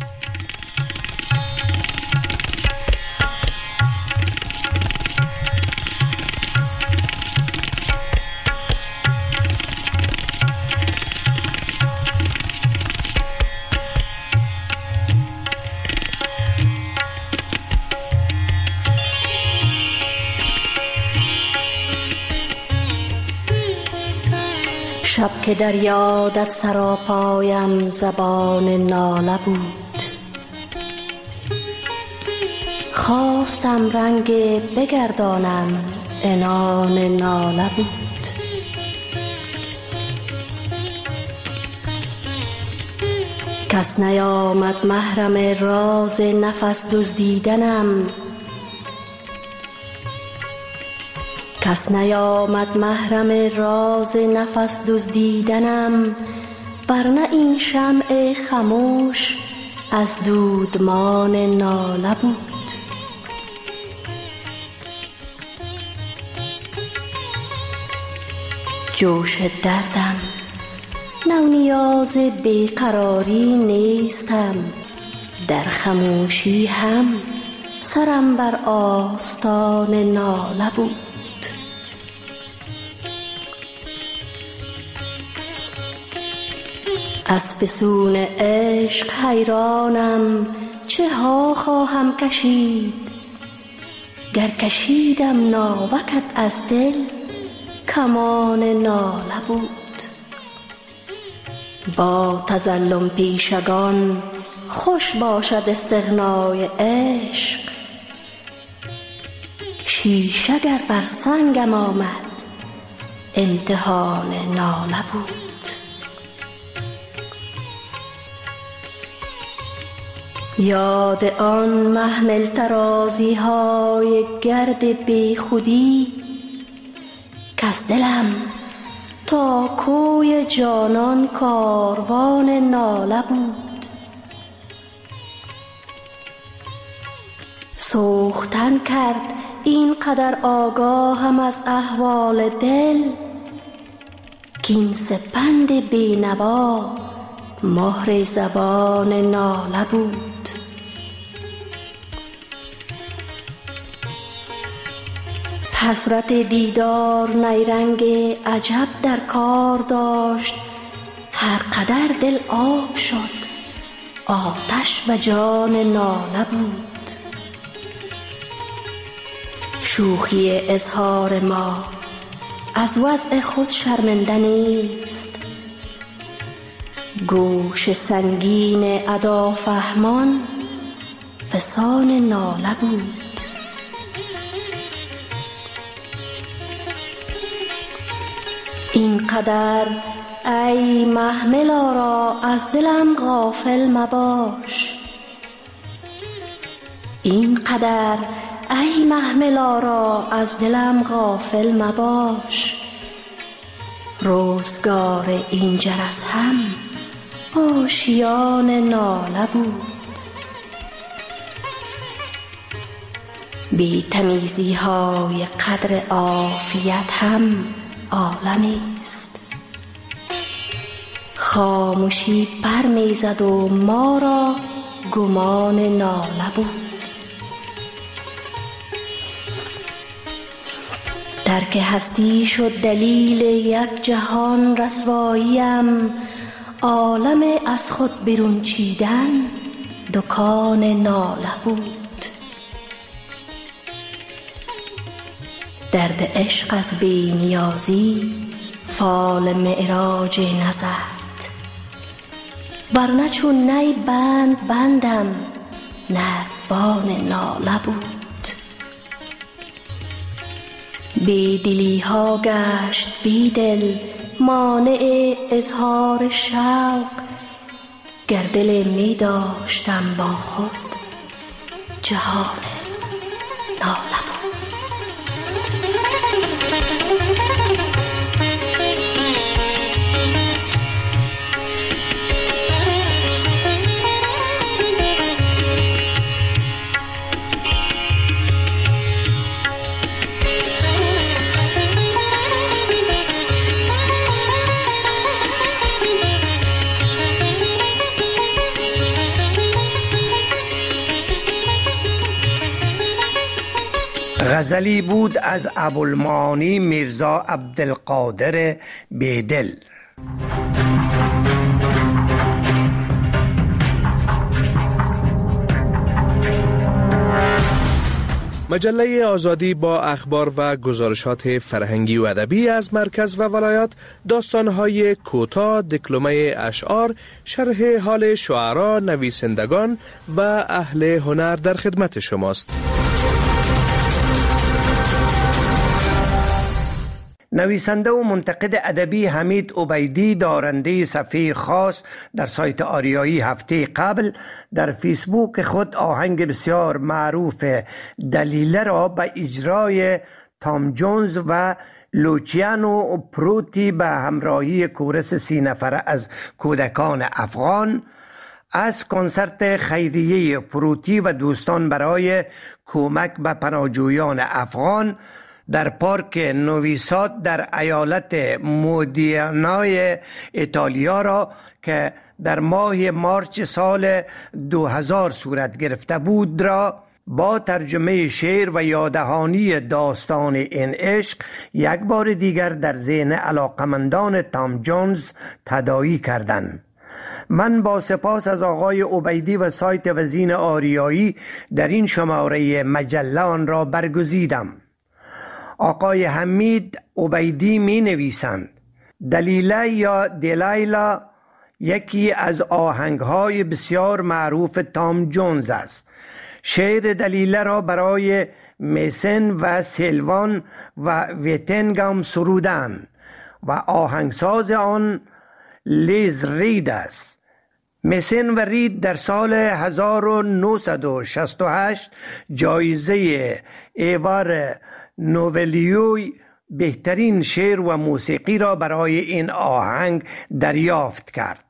شب که در یادت سراپایم زبان ناله بود، خواستم رنگ بگردانم عنان ناله بود. کس نیامد محرم راز نفس دزدیدنم، کس نیامد محرم راز نفس دزدیدنم، ورنه این شمع خموش از دودمان ناله بود. جوش دردم نو نیاز بیقراری نیستم، در خموشی هم سرم بر آستان ناله بود. از فسون عشق حیرانم چه ها خواهم کشید، گر کشیدم ناوکت از دل کمان ناله بود. با تظلم پیشگان خوش باشد استغنای عشق. شیشه گر بر سنگم آمد امتحان ناله بود. یاد آن محمل ترازی های گرد بی خودی کس دلم تا کوی جانان کاروان ناله بود. سوختن کرد این قدر آگاهم از احوال دل که این سپند بینوا مهر زبان ناله بود. حسرت دیدار نیرنگ عجب در کار داشت. هر قدر دل آب شد آتش به جان ناله بود. شوخی اظهار ما از وضع خود شرمنده نیست. گوش سنگین ادا فهمان فسان ناله بود. این قدر ای محمل را از دلم غافل مباش. این قدر ای محمل را از دلم غافل مباش. روزگار این جرس هم آشیان ناله بود. بی تمیزی های قدر عافیت هم عالمی است. خاموشی پر میزد و ما را گمان ناله بود. درک هستی شد دلیل یک جهان رسواییم. عالم از خود بیرون چیدن دکان ناله بود. درد عشق از بی نیازی فال معراج نزد. ورنه چون نی بند بندم نردبان ناله بود. بی دلی ها گشت بی دل مانع اظهار شوق. گر دل می داشتم با خود جهان ناله بود. غزلی بود از ابوالمعانی میرزا عبدالقادر بیدل. مجله آزادی با اخبار و گزارشات فرهنگی و ادبی از مرکز و ولایات، داستان‌های کوتاه، دکلمه اشعار، شرح حال شعرا، نویسندگان و اهل هنر در خدمت شماست. نویسنده و منتقد ادبی حمید عبیدی، دارنده صفحه خاص در سایت آریایی، هفته قبل در فیسبوک خود آهنگ بسیار معروف دلیله را به اجرای تام جونز و لوچیانو پروتی به همراهی کورس سی نفره از کودکان افغان از کنسرت خیریه پروتی و دوستان برای کمک به پناهجویان افغان در پارک نویساد در ایالت مودیانای ایتالیا را که در ماه مارچ سال دو هزار صورت گرفته بود را با ترجمه شعر و یاددهانی داستان این عشق یک بار دیگر در ذهن علاقمندان تام جونز تداعی کردند. من با سپاس از آقای عبیدی و سایت وزین آریایی در این شماره مجله آن را برگزیدم. آقای حمید عبیدی می نویسند دلیله یا دلایلا یکی از آهنگهای بسیار معروف تام جونز است. شعر دلیله را برای میسن و سیلوان و ویتنگام سرودند و آهنگساز آن لیز رید است. میسن و رید در سال هزار و نهصد و شصت و هشت جایزه ایوار نوبلیوی بهترین شعر و موسیقی را برای این آهنگ دریافت کرد.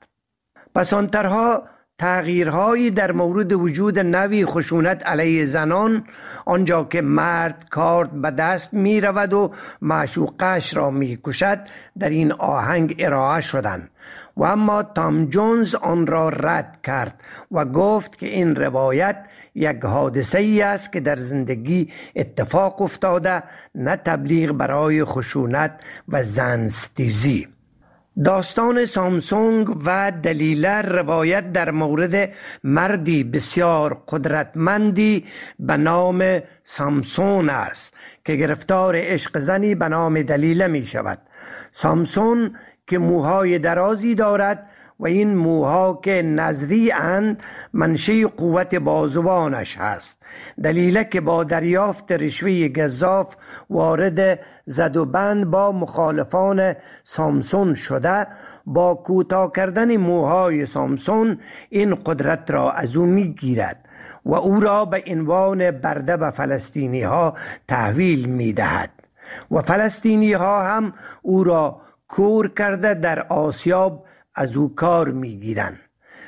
پسانترها تغییرهایی در مورد وجود نوعی خشونت علیه زنان، آنجا که مرد کارد به دست می رود و معشوقش را می کشد، در این آهنگ ارائه شدند و اما تام جونز آن را رد کرد و گفت که این روایت یک حادثه ای است که در زندگی اتفاق افتاده، نه تبلیغ برای خشونت و زنستیزی. داستان سامسونگ و دلیله روایت در مورد مردی بسیار قدرتمندی به نام سامسون است که گرفتار عشق زنی به نام دلیله می شود. سامسون که موهای درازی دارد و این موها که نظری اند منشأ قوت بازوانش هست. دلیله که با دریافت رشوه گزاف وارد زد و بند با مخالفان سامسون شده، با کوتاه کردن موهای سامسون این قدرت را از او می گیرد و او را به عنوان برده به فلسطینی ها تحویل می دهد و فلسطینی ها هم او را کور کرده در آسیاب از او کار میگیرند.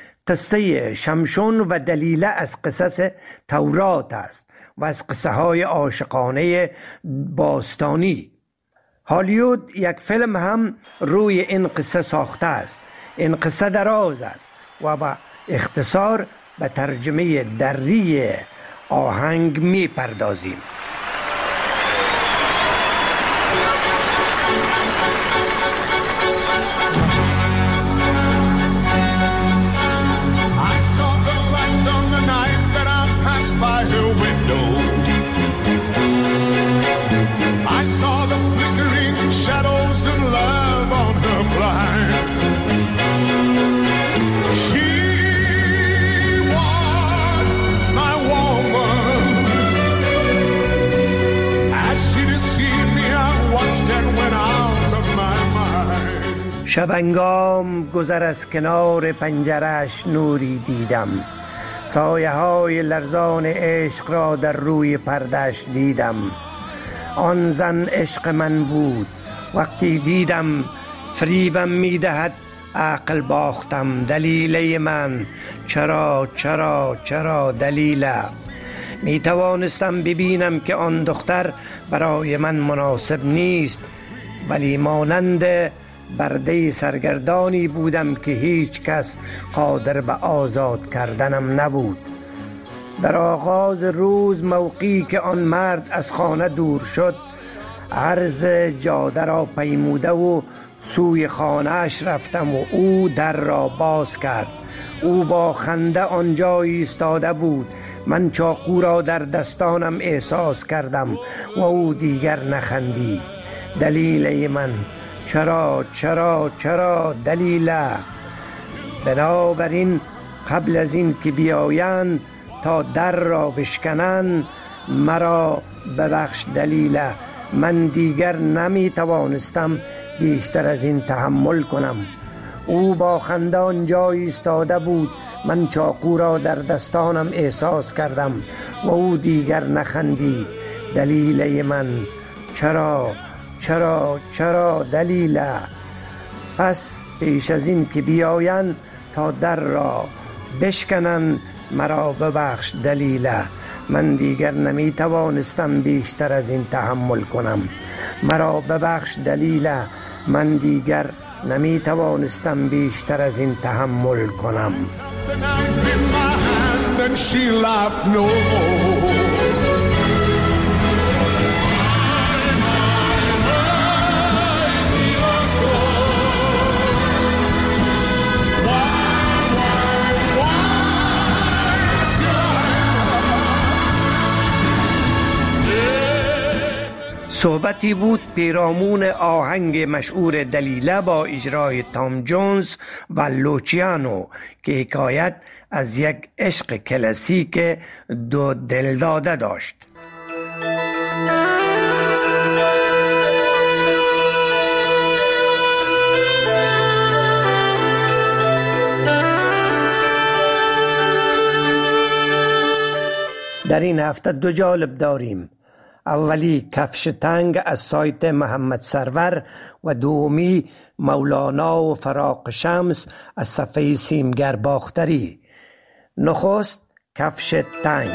قصه شمشون و دلیله از قصص تورات است و از قصه های عاشقانه باستانی. هالیوود یک فیلم هم روی این قصه ساخته است. این قصه دراز است و با اختصار به ترجمه دری آهنگ می پردازیم. شبنگام گذر از کنار پنجرش نوری دیدم، سایه های لرزان عشق را در روی پردش دیدم. آن زن عشق من بود، وقتی دیدم فریبم میدهد عقل باختم. دلیله من چرا چرا چرا دلیله. می توانستم ببینم که آن دختر برای من مناسب نیست، ولی مانند برده سرگردانی بودم که هیچ کس قادر به آزاد کردنم نبود. در آغاز روز موقعی که آن مرد از خانه دور شد، عرض جاده را پیموده و سوی خانه‌اش رفتم و او در را باز کرد. او با خنده آنجا ایستاده بود. من چاقو را در دستانم احساس کردم و او دیگر نخندید. دلیله من چرا چرا چرا دلیله. بنابراین قبل از این که بیایند تا در را بشکنند، مرا ببخش دلیله. من دیگر نمی توانستم بیشتر از این تحمل کنم. او با خنده آنجا ایستاده بود. من چاقو را در دستانم احساس کردم و او دیگر نخندید. دلیله من چرا چرا چرا دلیله. پس پیش از این که بیایند تا در را بشکنند، مرا ببخش دلیله. من دیگر نمی توانستم بیشتر از این تحمل کنم. مرا ببخش دلیله. من دیگر نمی توانستم بیشتر از این تحمل کنم. صحبتی بود پیرامون آهنگ مشهور دلیله با اجرای تام جونز و لوچیانو که حکایت از یک عشق کلاسیک دو دلداده داشت. در این هفته دو جالب داریم. اولی کفش تنگ از سایت محمد سرور و دومی مولانا و فراق شمس از صفحه سیمگر باختری. نخست کفش تنگ.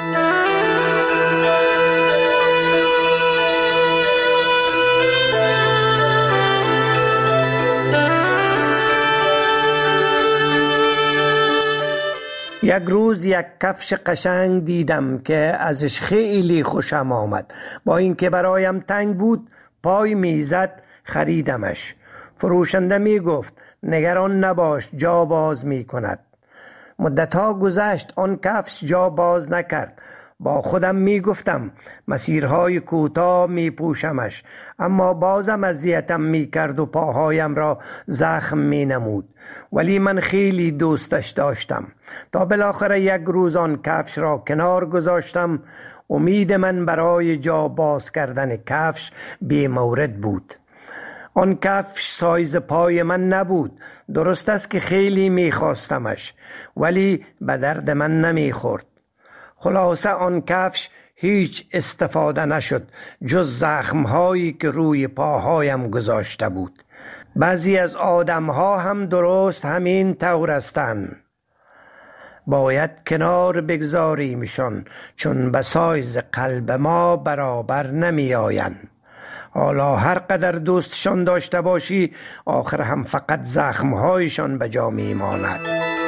یک روز یک کفش قشنگ دیدم که ازش خیلی خوشم آمد. با اینکه برایم تنگ بود پای میزد خریدمش. فروشنده می گفت نگران نباش جا باز می کند. مدتها گذشت آن کفش جا باز نکرد. با خودم می گفتم مسیرهای کوتاه می پوشمش، اما بازم اذیتم می کرد و پاهایم را زخم می نمود. ولی من خیلی دوستش داشتم تا بالاخره یک روز آن کفش را کنار گذاشتم. امید من برای جا باز کردن کفش بی مورد بود. آن کفش سایز پای من نبود. درست است که خیلی می خواستمش ولی به درد من نمی خورد. خلاصه آن کفش هیچ استفاده نشد جز زخمهایی که روی پاهایم گذاشته بود. بعضی از آدمها هم درست همین طور هستند. باید کنار بگذاریمشان چون به سایز قلب ما برابر نمی آیند. حالا هر قدر دوستشان داشته باشی آخر هم فقط زخمهایشان به جا می ماند.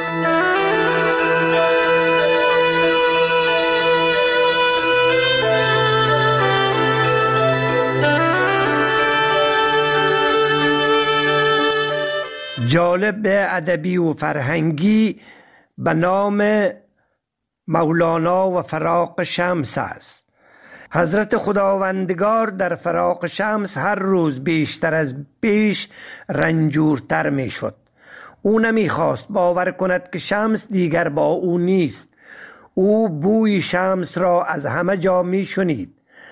جالب ادبی و فرهنگی به نام مولانا و فراق شمس است. حضرت خداوندگار در فراق شمس هر روز بیشتر از پیش رنجورتر می شد. او نمی خواست باور کند که شمس دیگر با او نیست. او بوی شمس را از همه جا می شنید.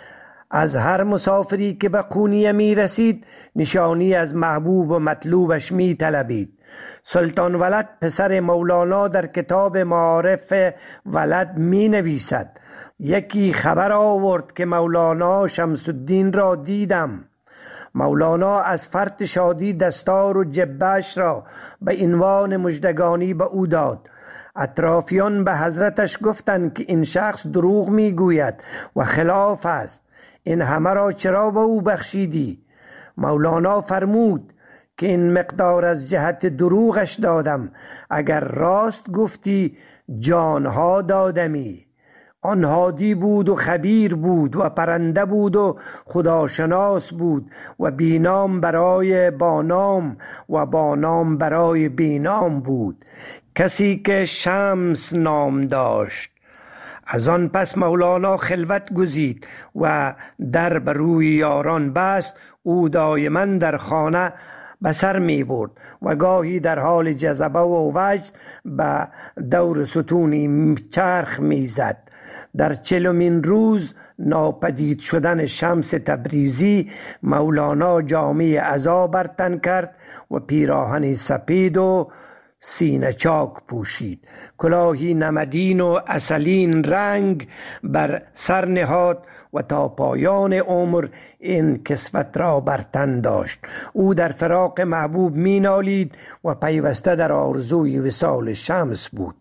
از هر مسافری که به قونیه می رسید نشانی از محبوب و مطلوبش می طلبید. سلطان ولد پسر مولانا در کتاب معارف ولد می نویسد یکی خبر آورد که مولانا شمس الدین را دیدم. مولانا از فرط شادی دستار و جبهش را به عنوان مژدگانی به او داد. اطرافیان به حضرتش گفتند که این شخص دروغ می گوید و خلاف است. این همه را چرا به او بخشیدی؟ مولانا فرمود که این مقدار از جهت دروغش دادم، اگر راست گفتی جانها دادمی. آن هادی بود و خبیر بود و پرنده بود و خداشناس بود و بینام برای بانام و بانام برای بینام بود، کسی که شمس نام داشت. از آن پس مولانا خلوت گزید و در بر روی یاران بست. او دایما در خانه به سر می برد و گاهی در حال جذبه و وجد به دور ستونی چرخ می زد. در چلمین روز ناپدید شدن شمس تبریزی مولانا جامه عزا بر تن کرد و پیراهن سپید و سینه چاک پوشید. کلاهی نمدین و اصلین رنگ بر سر نهاد و تا پایان عمر این کسوت را بر تن داشت. او در فراق محبوب می نالید و پیوسته در آرزوی وصال شمس بود.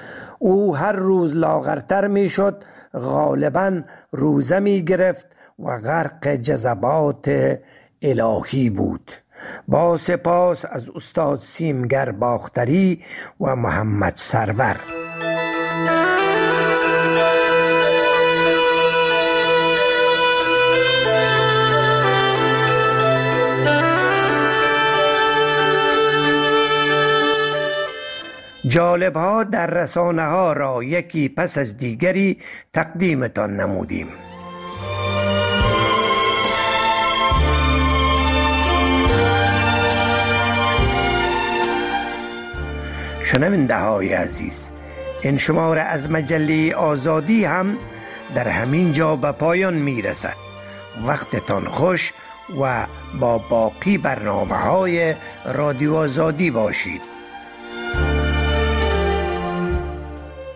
او هر روز لاغرتر می شد، غالباً روزه می گرفت و غرق جذبات الهی بود. با سپاس از استاد سیمگر باختری و محمد سرور. جالب ها در رسانه ها را یکی پس از دیگری تقدیمتان نمودیم. شنونده های عزیز، این شماره از مجله آزادی هم در همین جا به پایان می رسد. وقتتان خوش و با باقی برنامه های رادیو آزادی باشید.